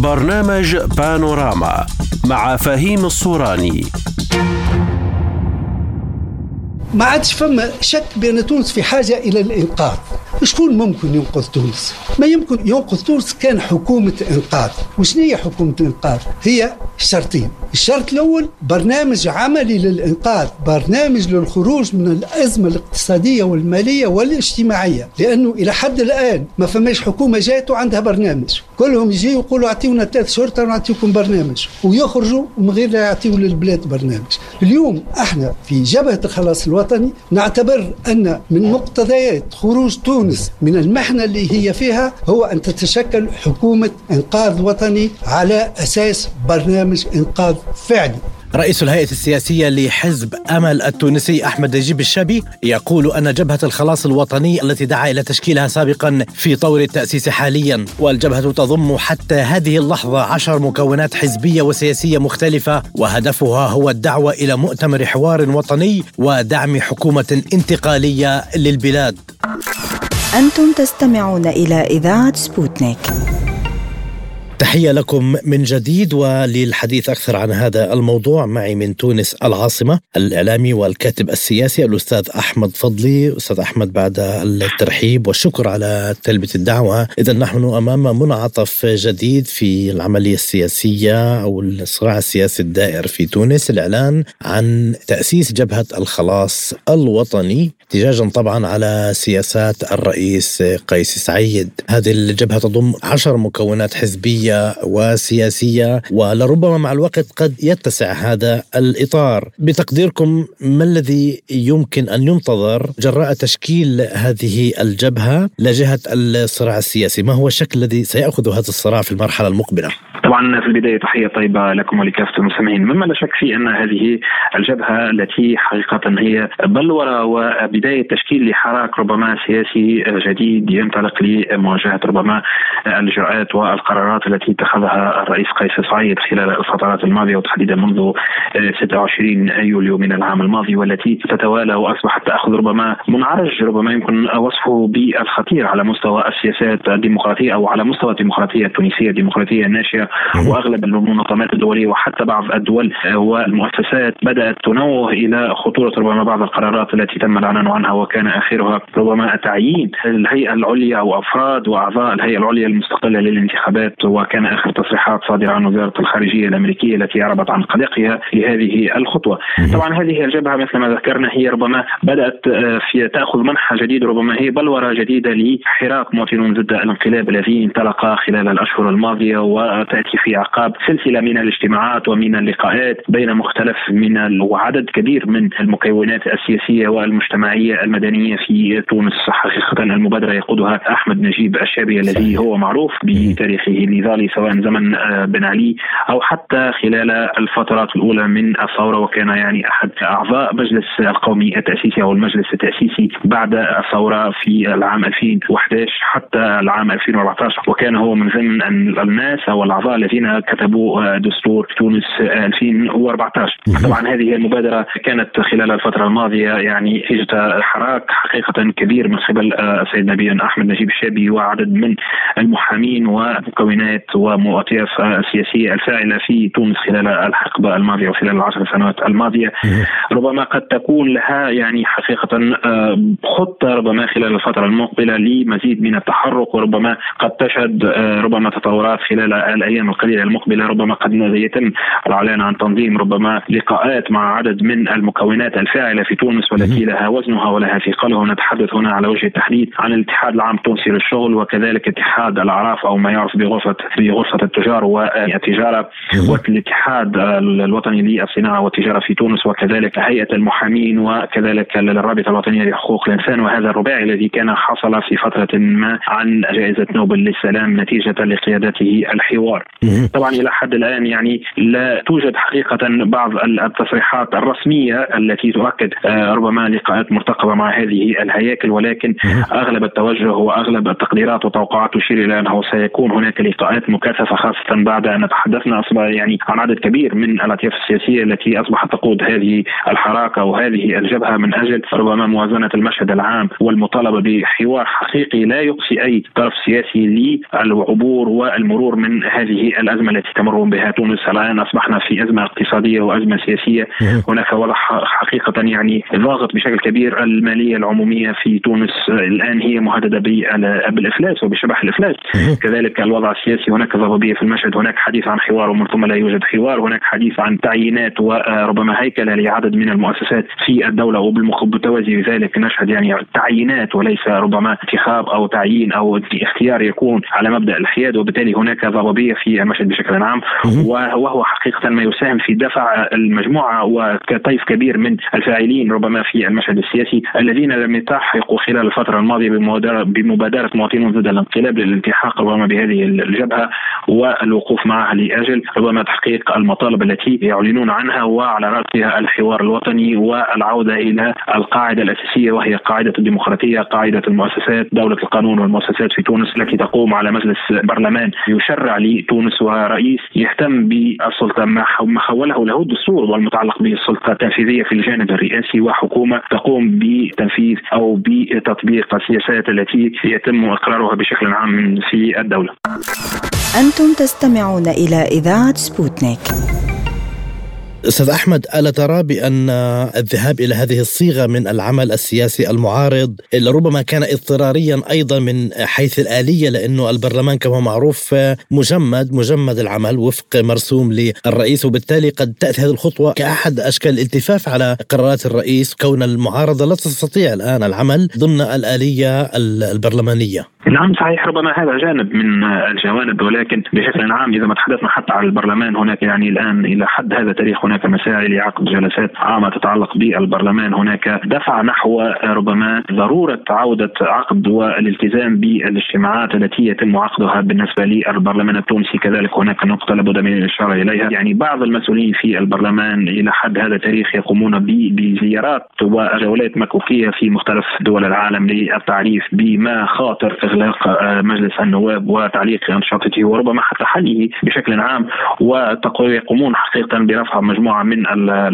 برنامج بانوراما مع فهيم الصوراني. ما عادش فما شك بأن تونس في حاجة إلى الإنقاذ. شكون ممكن ينقذ تونس؟ ما يمكن ينقذ تونس كان حكومة إنقاذ. وشنو هي حكومة الإنقاذ؟ هي شرطين. الشرط الأول برنامج عملي للإنقاذ، برنامج للخروج من الأزمة الاقتصادية والمالية والاجتماعية، لأنه إلى حد الآن ما فماش حكومة جاءت وعندها برنامج. كلهم يجي يقولوا أعطيونا 3 شهور ونعطيكم برنامج، ويخرجوا من غير لا يعطيوا للبلاد برنامج. اليوم احنا في جبهة الخلاص الوطني نعتبر أن من مقتضيات خروج تونس من المحنة اللي هي فيها هو أن تتشكل حكومة إنقاذ وطني على أساس برنامج إنقاذ فعلي. رئيس الهيئة السياسية لحزب أمل التونسي أحمد نجيب الشابي يقول أن جبهة الخلاص الوطني التي دعا إلى تشكيلها سابقا في طور التأسيس حاليا، والجبهة تضم حتى هذه اللحظة 10 مكونات حزبية وسياسية مختلفة، وهدفها هو الدعوة إلى مؤتمر حوار وطني ودعم حكومة انتقالية للبلاد. أنتم تستمعون إلى إذاعة سبوتنيك. تحية لكم من جديد، وللحديث أكثر عن هذا الموضوع معي من تونس العاصمة الإعلامي والكاتب السياسي الأستاذ أحمد فضلي. أستاذ أحمد، بعد الترحيب والشكر على تلبية الدعوة، إذا نحن أمام منعطف جديد في العملية السياسية أو الصراع السياسي الدائر في تونس، الإعلان عن تأسيس جبهة الخلاص الوطني احتجاجا طبعا على سياسات الرئيس قيس سعيد. هذه الجبهة تضم 10 مكونات حزبية وسياسية، ولربما مع الوقت قد يتسع هذا الإطار. بتقديركم ما الذي يمكن أن ينتظر جراء تشكيل هذه الجبهة لجهة الصراع السياسي؟ ما هو الشكل الذي سيأخذ هذا الصراع في المرحلة المقبلة؟ طبعا في البداية تحية طيبة لكم ولكافة المستمعين. مما لا شك في أن هذه الجبهة التي حقيقة هي بلورة وبداية تشكيل لحراك ربما سياسي جديد ينطلق لمواجهة ربما الإجراءات والقرارات التي اتخذها الرئيس قيس سعيد خلال الفترات الماضية، وتحديدا منذ 26 يوليو من العام الماضي، والتي تتوالى وأصبحت تأخذ ربما منعرج ربما يمكن وصفه بالخطير على مستوى السياسات الديمقراطية أو على مستوى الديمقراطية التونسية، الديمقراطية الناشئة. وأغلب المنظمات الدولية وحتى بعض الدول والمؤسسات بدأت تنوه إلى خطورة ربما بعض القرارات التي تم الإعلان عنها، وكان آخرها ربما تعيين الهيئة العليا أو أفراد وأعضاء الهيئة العليا المستقلة للانتخابات. وكان آخر تصريحات صادرة عن وزارة الخارجية الأمريكية التي أعربت عن قلقها لهذه الخطوة. طبعا هذه الجبهة مثل ما ذكرنا هي ربما بدأت في تأخذ منحى جديد، ربما هي بلورة جديدة لحراك مواطنون ضد الانقلاب الذي انطلق خلال الأشهر الماضية، وتأتي في عقاب سلسلة من الاجتماعات ومن اللقاءات بين مختلف وعدد كبير من المكونات السياسية والمجتمعية المدنية في تونس. حقيقة المبادرة يقودها أحمد نجيب الشابي الذي هو معروف بتاريخه النضالي سواء زمن بن علي أو حتى خلال الفترات الأولى من الثورة، وكان يعني أحد أعضاء مجلس القومي التأسيسي أو المجلس التأسيسي بعد الثورة في العام 2011 حتى العام 2014، وكان هو من ضمن الناس أو الأعضاء الذين كتبوا دستور تونس 2014. طبعا هذه المبادرة كانت خلال الفترة الماضية يعني هجت حراك حقيقة كبير من قبل السيد نبي أحمد نجيب الشابي وعدد من المحامين ومكونات ومؤطياف السياسية الفاعلة في تونس خلال الحقبة الماضية وخلال ال10 سنوات الماضية. ربما قد تكون لها يعني حقيقة خطة ربما خلال الفترة المقبلة لمزيد من التحرك، وربما قد تشهد ربما تطورات خلال الأيام القليلة المقبلة. ربما قد يتم الإعلان عن تنظيم ربما لقاءات مع عدد من المكونات الفاعلة في تونس والتي لها وزنها ولها ثقلها. ونتحدث هنا على وجه التحديد عن الاتحاد العام التونسي للشغل، وكذلك اتحاد الأعراف أو ما يعرف بغرفة التجار والتجارة، والاتحاد الوطني للصناعة والتجارة في تونس، وكذلك هيئة المحامين، وكذلك الرابطة الوطنية لحقوق الإنسان. وهذا الرباعي الذي كان حصل في فترة ما عن جائزة نوبل للسلام نتيجة لقيادته الحوار. طبعا إلى حد الآن يعني لا توجد حقيقة بعض التصريحات الرسمية التي تؤكد ربما لقاءات المرتقبة مع هذه الهياكل، ولكن أغلب التوجه وأغلب التقديرات والتوقعات تشير إلى أنه سيكون هناك لقاءات مكثفة، خاصة بعد أن تحدثنا يعني عن عدد كبير من الأطياف السياسية التي أصبحت تقود هذه الحراكة وهذه الجبهة من أجل ربما موازنة المشهد العام والمطالبة بحوار حقيقي لا يقصي أي طرف سياسي للعبور والمرور من هذه الأزمة التي تمر بها تونس. الآن أصبحنا في أزمة اقتصادية وأزمة سياسية، هناك وضع حقيقة يعني ضاغط بشكل كبير. المالية العمومية في تونس الآن هي مهددة بالإفلاس وبشبح الإفلاس. كذلك الوضع السياسي، هناك ضبابية في المشهد، هناك حديث عن حوار ومن ثم لا يوجد حوار، هناك حديث عن تعيينات وربما هيكلة لعدد من المؤسسات في الدولة، وبالتوازي بذلك نشهد يعني تعيينات وليس ربما انتخاب أو تعيين أو اختيار يكون على مبدأ الحياد، وبالتالي هناك ضبابية في المشهد بشكل عام، وهو حقيقة ما يساهم في دفع المجموعة وطيف كبير من الفاعلين ربما في المشهد السياسي الذين لم يلتحقوا خلال الفترة الماضية بمبادرة مواطنون ضد الانقلاب للالتحاق ربما بهذه الجبهة والوقوف معها لأجل ربما تحقيق المطالب التي يعلنون عنها، وعلى رأسها الحوار الوطني والعودة إلى القاعدة الأساسية وهي قاعدة الديمقراطية، قاعدة المؤسسات، دولة القانون والمؤسسات في تونس التي تقوم على مجلس برلمان يشرع لتونس ورئيس يهتم بالسلطة ما خوله له الدستور والمتعلق بالسلطة التنفيذية في الجانب الرئاسي، وحكومة تقوم بتنفيذ أو بتطبيق السياسات التي يتم إقرارها بشكل عام في الدولة. أنتم تستمعون إلى إذاعة سبوتنيك. أستاذ أحمد، ألا ترى بأن الذهاب إلى هذه الصيغة من العمل السياسي المعارض ربما كان اضطراريا أيضا من حيث الآلية، لأنه البرلمان كما معروف مجمد العمل وفق مرسوم للرئيس، وبالتالي قد تأتي هذه الخطوة كأحد أشكال الالتفاف على قرارات الرئيس، كون المعارضة لا تستطيع الآن العمل ضمن الآلية البرلمانية. نعم صحيح، ربما هذا جانب من الجوانب، ولكن بشكل عام إذا ما تحدثنا حتى على البرلمان، هناك يعني الآن إلى حد هذا التاريخ هناك مساعي لعقد جلسات عامة تتعلق بالبرلمان، هناك دفع نحو ربما ضرورة عودة عقد والالتزام بالاجتماعات التي يتم عقدها بالنسبة للبرلمان التونسي. كذلك هناك نقطة لابد من الإشارة إليها، يعني بعض المسؤولين في البرلمان إلى حد هذا التاريخ يقومون بزيارات وجولات مكوكية في مختلف دول العالم للتعريف بما خاطر إغلاق مجلس النواب وتعليق أنشطته وربما حتى حله بشكل عام، ويقومون حقيقة برفع مجموعة من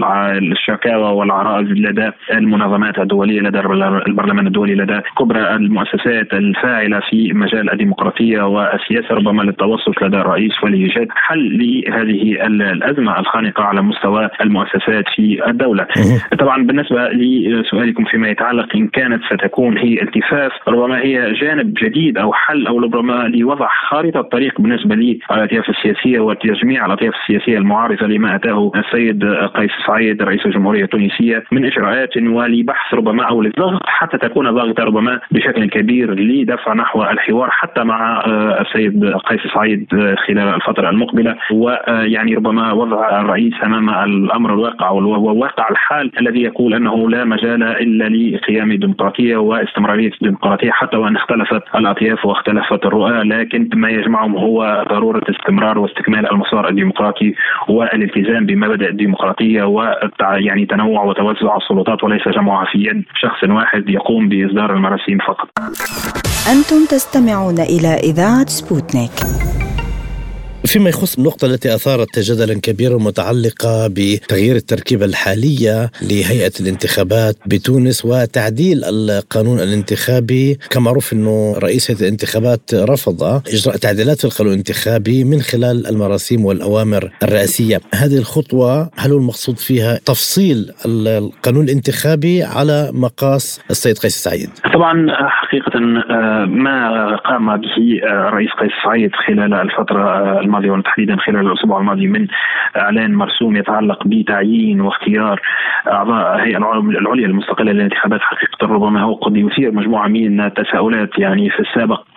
الشكاوى والعرائض لدى المنظمات الدولية، لدى البرلمان الدولي، لدى كبرى المؤسسات الفاعلة في مجال الديمقراطية والسياسة، ربما للتوسط لدى الرئيس ولإيجاد حل لهذه الأزمة الخانقة على مستوى المؤسسات في الدولة. طبعا بالنسبة لسؤالكم فيما يتعلق إن كانت ستكون هي التفاف، ربما هي جانب جديد أو حل أو ربما لوضع خارطة طريق بالنسبة للأطياف السياسية وتجميع الأطياف السياسية المعارضة لما أتاه السيد قيس سعيد رئيس الجمهورية التونسية من إجراءات ولبحث ربما أو للضغط حتى تكون ضاغطة ربما بشكل كبير لدفع نحو الحوار حتى مع السيد قيس سعيد خلال الفترة المقبلة، ويعني ربما وضع الرئيس أمام الأمر الواقع وواقع الحال الذي يقول أنه لا مجال إلا لقيام الديمقراطية واستمرارية الديمقراطية حتى وأن اختلفت الأطياف واختلفت الرؤى، لكن ما يجمعهم هو ضرورة استمرار واستكمال المسار الديمقراطي والالتزام بمبادئ الديمقراطية ويعني تنوع وتوزع السلطات وليس جمعها في يد شخص واحد يقوم بإصدار المراسيم فقط. أنتم تستمعون إلى إذاعة سبوتنيك. فيما يخص النقطة التي أثارت جدلا كبيرا متعلقة بتغيير التركيبة الحالية لهيئة الانتخابات بتونس وتعديل القانون الانتخابي، كما معروف أنه رئيس هيئة الانتخابات رفض إجراء تعديلات في القانون الانتخابي من خلال المراسيم والأوامر الرئاسية. هذه الخطوة هل هو المقصود فيها تفصيل القانون الانتخابي على مقاس السيد قيس سعيد؟ طبعا حقيقة ما قام به الرئيس قيس سعيد خلال الفترة الماضية وتحديدا خلال الأسبوع الماضي من إعلان مرسوم يتعلق بتعيين واختيار أعضاء الهيئة العليا المستقلة للانتخابات، حقيقة ربما هو قد يثير مجموعة من التساؤلات. يعني في السابق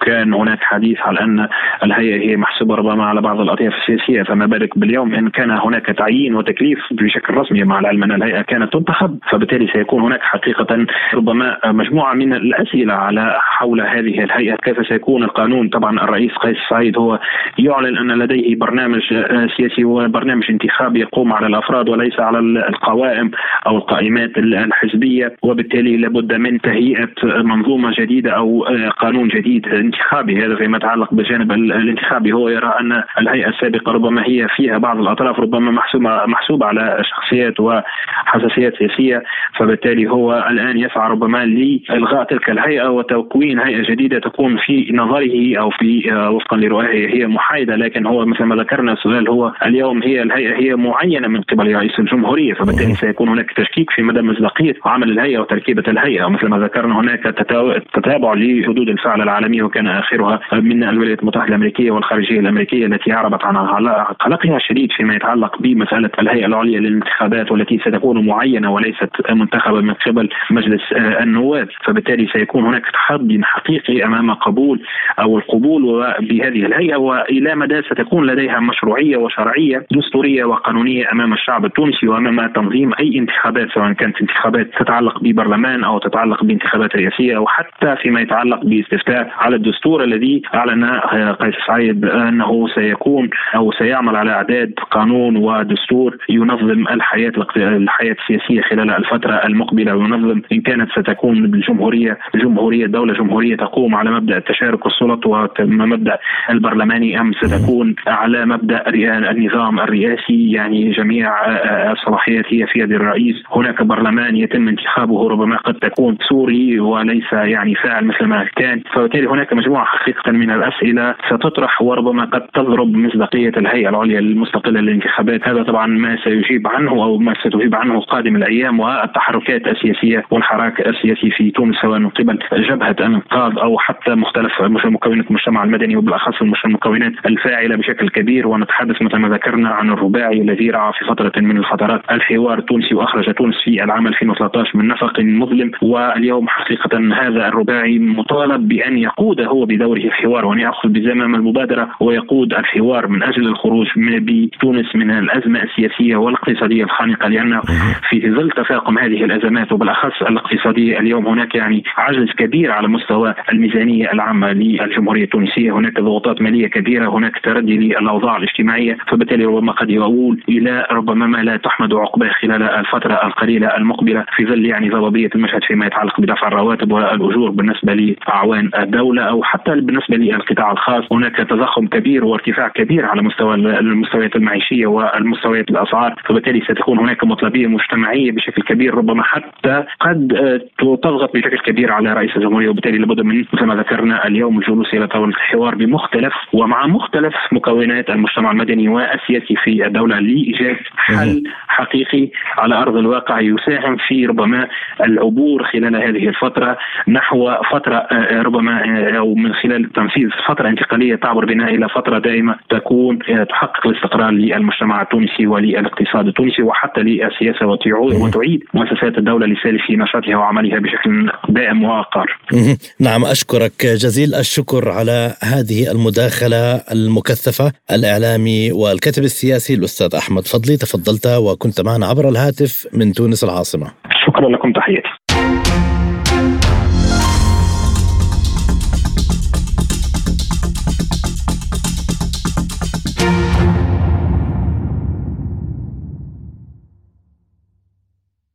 وكان هناك حديث على أن الهيئة هي محسوبة ربما على بعض الأطياف السياسية، فما بالك باليوم إن كان هناك تعيين وتكليف بشكل رسمي، مع العلم أن الهيئة كانت تنتخب، فبالتالي سيكون هناك حقيقة ربما مجموعة من الأسئلة على حول هذه الهيئة. كيف سيكون القانون؟ طبعا الرئيس قيس سعيد هو يعلن أن لديه برنامج سياسي وبرنامج انتخابي يقوم على الأفراد وليس على القوائم أو القائمات الحزبية، وبالتالي لابد من تهيئة منظومة جديدة أو قانون جديد انتخابي. هذا فيما يتعلق بالجانب الانتخابي. هو يرى أن الهيئة السابقة ربما هي فيها بعض الأطراف ربما محسوبة على شخصيات وحساسيات سياسية، فبالتالي هو الآن يسعى ربما لإلغاء تلك الهيئة وتكوين هيئة جديدة تكون في نظره أو في وفقا لرؤيه هي محايدة. لكن هو مثل ما ذكرنا السؤال هو اليوم هي الهيئة هي معينة من قبل رئيس الجمهورية، فبالتالي سيكون هناك تشكيك في مدى مصداقية عمل الهيئة وتركيبة الهيئة. ومثل ما ذكرنا هناك تتابع لحدود الفعل العالمية، وكان آخرها من الولايات المتحدة الأمريكية والخارجية الأمريكية التي أعربت عن قلقها الشديد فيما يتعلق بمسألة الهيئة العليا للانتخابات والتي ستكون معينة وليست منتخبة من قبل مجلس النواب. فبالتالي سيكون هناك تحدي حقيقي أمام قبول أو القبول بهذه الهيئة، وإلى مدى ستكون لديها مشروعية وشرعية دستورية وقانونية أمام الشعب التونسي وأمام تنظيم أي انتخابات، سواء كانت انتخابات تتعلق ببرلمان أو تتعلق بانتخابات رئاسية أو حتى فيما يتعلق باستفتاء على الدستور الذي أعلن قيس سعيد أنه سيكون أو سيعمل على إعداد قانون ودستور ينظم الحياة السياسية خلال الفترة المقبلة، وينظم إن كانت ستكون بالجمهورية دولة جمهورية تقوم على مبدأ تشارك السلط ومبدأ البرلماني، أم ستكون على مبدأ النظام الرئاسي، يعني جميع الصلاحيات هي في يد الرئيس. هناك برلمان يتم انتخابه ربما قد تكون سوري وليس يعني فاعل مثل ما كان، فبالتالي هناك مجموعة حقيقة من الأسئلة ستطرح وربما قد تضرب مصداقية الهيئة العليا المستقلة للانتخابات. هذا طبعا ما سيجيب عنه أو ما ستجيب عنه قادم الأيام والتحركات السياسية والحراك السياسي في تونس، سواء من قبل جبهة الإنقاذ أو حتى مختلف مكونات المجتمع المدني وبالأخص المكونات الفاعلة بشكل كبير. ونتحدث مثل ما ذكرنا عن الرباعي الذي رعى في فترة من الفترات الحوار التونسي وأخرج تونس في العام 2013 من نفق مظلم، واليوم حقيقة هذا الرباعي مطالب بأن يقود هو بدوره الحوار وأن يأخذ بزمام المبادرة ويقود الحوار من أجل الخروج بتونس من الأزمة السياسية والاقتصادية الخانقة، لأن في ظل تفاقم هذه الأزمات وبالأخص الاقتصادية اليوم هناك يعني عجز كبير على مستوى الميزانية العامة للجمهورية التونسية، هناك ضغوطات مالية كبيرة، هناك تردي للأوضاع الاجتماعية، فبالتالي ربما قد يؤول إلى ربما ما لا تحمد عقباه خلال الفترة القليلة المقبلة في ظل يعني ضبابية المشهد فيما يتعلق بدفع الرواتب والأجور بالنسبة لأعوان الدولة أو حتى بالنسبة للقطاع الخاص. هناك تضخم كبير وارتفاع كبير على مستوى المستويات المعيشية والمستويات الأسعار، فبالتالي ستكون هناك مطلبية مجتمعية بشكل كبير ربما حتى قد تضغط بشكل كبير على رئيس الجمهورية، وبالتالي لابد من مثل ما ذكرنا اليوم الجلوس إلى طاولة الحوار بمختلف ومع مختلف مكونات المجتمع المدني والسياسي في الدولة لإيجاد حل حقيقي على أرض الواقع يساهم في ربما العبور خلال هذه الفترة نحو فترة ربما أو من خلال تنفيذ فترة انتقالية تعبر بنا إلى فترة دائمة تكون تحقق الاستقرار للمجتمع التونسي وللاقتصاد التونسي وحتى للسياسة وتعيد مؤسسات الدولة لسالف نشاطها وعملها بشكل دائم وقار. نعم، أشكرك جزيل الشكر على هذه المداخلة المكثفة. الإعلامي والكاتب السياسي الأستاذ أحمد فضلي، تفضلت وكنت معنا عبر الهاتف من تونس العاصمة. شكرا لكم، تحياتي.